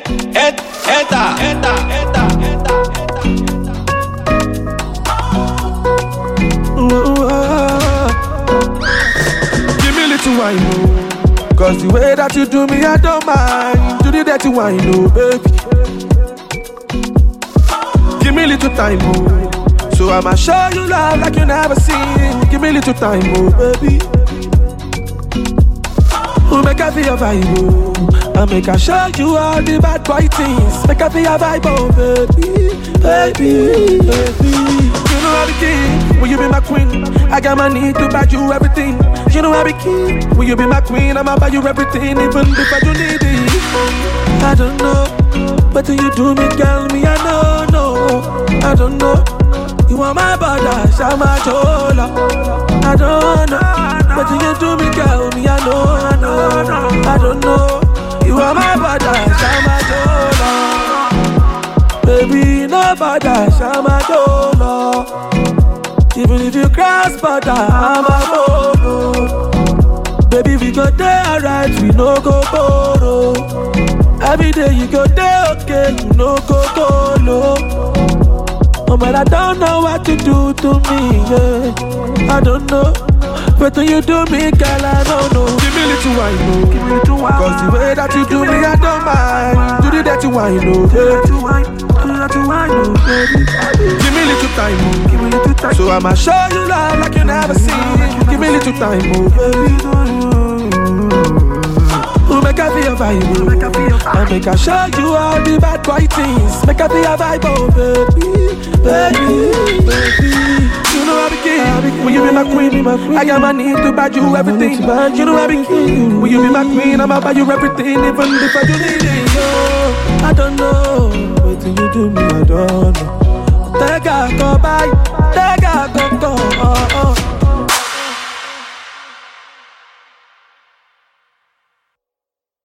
Give me a little wine, oh. Cause the way that you do me, I don't mind. Do the dirty wine, oh, baby. Give me a little time, oh. So I'ma show you love like you never seen. Give me a little time, oh, baby. Make I feel your vibe, oh. I make I show you all the bad boy things. Make I feel your vibe, oh, baby, baby, baby. You know I be king, will you be my queen? I got my need to buy you everything. You know I be king, will you be my queen? I'ma buy you everything, even if I do need it. I don't know, but do you do me, girl? Me I know, no, I don't know. You want my body, Shama Chola. I don't know, but you do me, girl. Me, I know, I don't know. You want my body, Shama Chola. Baby, no body, Shama Chola. Even if you cross border, I'm a photo. Baby, we go there, alright, we no go borrow. Every day you go there, okay, you no go low. Oh man, I don't know what you do to me, yeah. I don't know, but when you do me, girl, I don't know. Give me a little wine, oh. Give me a little wine. Cause the way that you do me, I don't mind. Do the dirty wine, oh. Do the dirty wine, oh, baby. Give me a little time, oh. Give me a little time. So I'ma show you love like you never seen. Give me a little time, oh, baby. Make I feel your vibe, oh. And make I show you all the bad boy things. Make I feel your vibe, oh, baby, baby, baby. You know I be king, will you be my queen? I got my need to buy you everything. You know I be king, will you be my queen? I'ma buy you everything, even if I do need it. Oh, I don't know, but till you do me, I don't know. Take a go by, take a go.